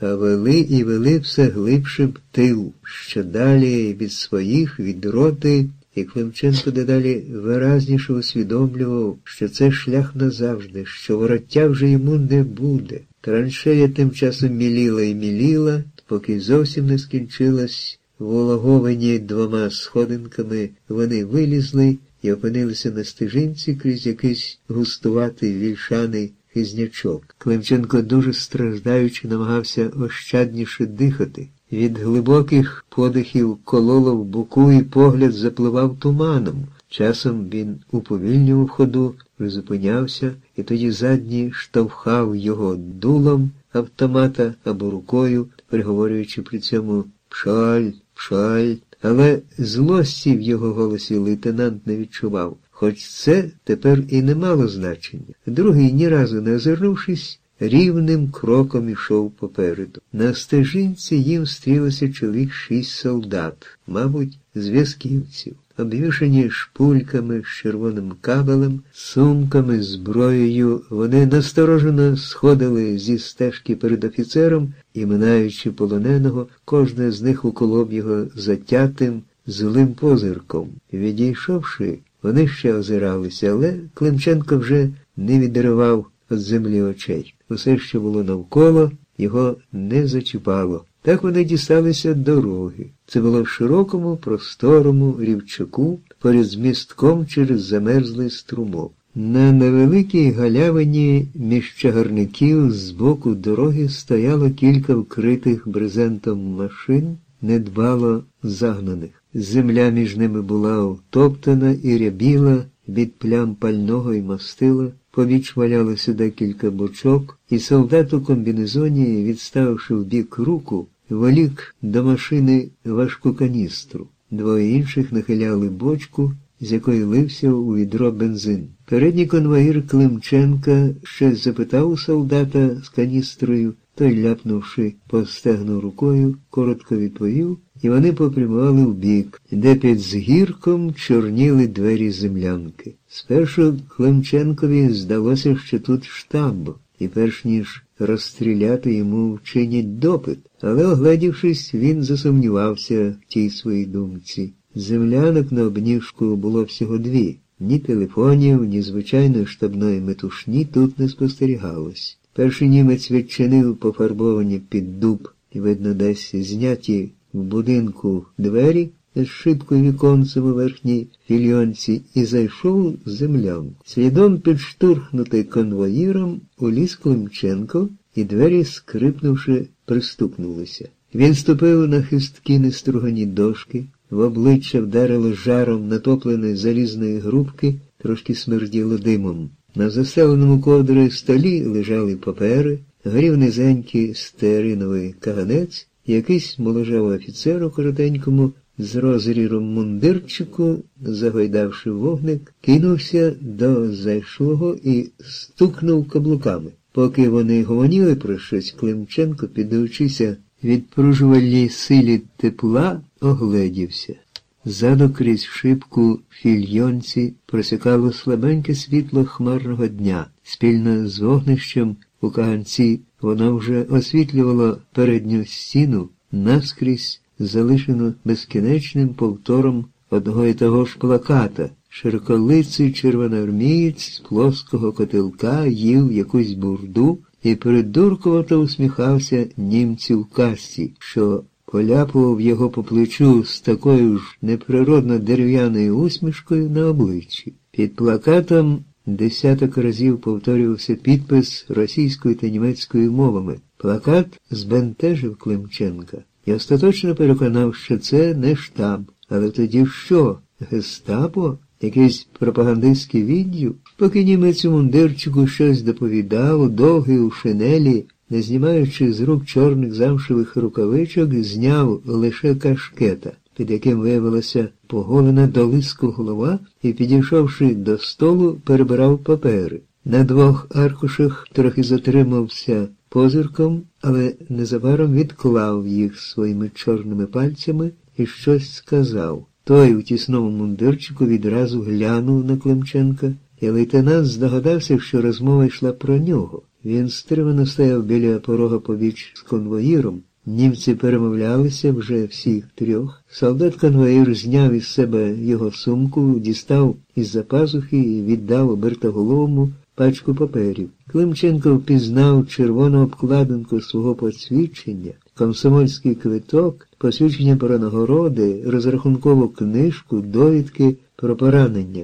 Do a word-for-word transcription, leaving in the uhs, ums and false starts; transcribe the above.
а вели і вели все глибше в тил, що далі від своїх, від роти, і Климченко дедалі виразніше усвідомлював, що це шлях назавжди, що вороття вже йому не буде. Траншея тим часом міліла і міліла, поки зовсім не скінчилась. Вологовані двома сходинками вони вилізли і опинилися на стежинці крізь якийсь густуватий вільшаний хизнячок. Климченко, дуже страждаючи, намагався ощадніше дихати. Від глибоких подихів кололо в боку і погляд запливав туманом. Часом він уповільнював ходу, призупинявся, і тоді задній штовхав його дулом автомата або рукою, приговорюючи при цьому «Пшаль, пшаль». Але злості в його голосі лейтенант не відчував, хоч це тепер і не мало значення. Другий, ні разу не озирнувшись, рівним кроком ішов попереду. На стежинці їм стрілося чоловік шість солдат, мабуть, зв'язківців, обвішані шпульками з червоним кабелем, сумками, зброєю. Вони насторожено сходили зі стежки перед офіцером і, минаючи полоненого, кожне з них уколов його затятим, злим позирком. Відійшовши, вони ще озиралися, але Климченко вже не відривав від землі очей. Усе, що було навколо, його не зачіпало. Так вони дісталися дороги. Це було в широкому, просторому рівчаку, поряд з містком через замерзлий струмок. На невеликій галявині між чагарників з боку дороги стояло кілька вкритих брезентом машин, недбало загнаних. Земля між ними була втоптана і рябіла від плям пального і мастила. Побіч валялося декілька бочок, і солдат у комбінезоні, відставивши в бік руку, волік до машини важку каністру. Двоє інших нахиляли бочку, з якої лився у відро бензин. Передній конвоїр Климченка щось запитав у солдата з каністрою, той, ляпнувши по стегну рукою, коротко відповів, і вони попрямували вбік, де під згірком чорніли двері землянки. Спершу Климченкові здалося, що тут штаб, і перш ніж розстріляти йому вчинять допит. Але, оглядівшись, він засумнівався в тій своїй думці. Землянок на обніжку було всього дві. Ні телефонів, ні звичайної штабної метушні тут не спостерігалось. Перший німець відчинив пофарбовані під дуб, і, видно, десь зняті в будинку двері з шибкою віконцем у верхній фільйонці і зайшов в землянку. Слідом підштурхнутий конвоїром уліз Климченко, і двері, скрипнувши, пристукнулися. Він ступив на хисткі нестругані дошки, в обличчя вдарило жаром натопленої залізної грубки, трошки смерділо димом. На застеленому ковдрою столі лежали папери, горів низенький стериновий каганець, якийсь моложавий офіцер у коротенькому з розріром мундирчику, загойдавши вогник, кинувся до зайшлого і стукнув каблуками. Поки вони гомоніли про щось, Климченко, піддаючися відпружувальній силі тепла, огледівся. Ззаду крізь шибку в фільйонці просякало слабеньке світло хмарного дня. Спільно з вогнищем у каганці воно вже освітлювало передню стіну, наскрізь залишену безкінечним повтором одного і того ж плаката. Широколиций червоноармієць з плоского котелка їв якусь бурду і придуркувато усміхався німцю в касці, що поляпував його по плечу з такою ж неприродно дерев'яною усмішкою на обличчі. Під плакатом десяток разів повторювався підпис російською та німецькою мовами. Плакат збентежив Климченка і остаточно переконав, що це не штаб. Але тоді що? Гестапо? Якийсь пропагандистський відділ? Поки німець у мундирчику щось доповідав, довгий у шинелі, не знімаючи з рук чорних замшевих рукавичок, зняв лише кашкета, під яким виявилася поголена до лиску голова, і, підійшовши до столу, перебирав папери. На двох аркушах трохи затримався позирком, але незабаром відклав їх своїми чорними пальцями і щось сказав. Той у тісному мундирчику відразу глянув на Климченка, і лейтенант здогадався, що розмова йшла про нього. Він стримано стояв біля порога побіч з конвоїром. Німці перемовлялися вже всіх трьох. Солдат-конвоїр зняв із себе його сумку, дістав із-за пазухи і віддав обертоголовому пачку паперів. Климченко впізнав червону обкладинку свого посвідчення, комсомольський квиток, посвідчення про нагороди, розрахункову книжку, довідки про поранення.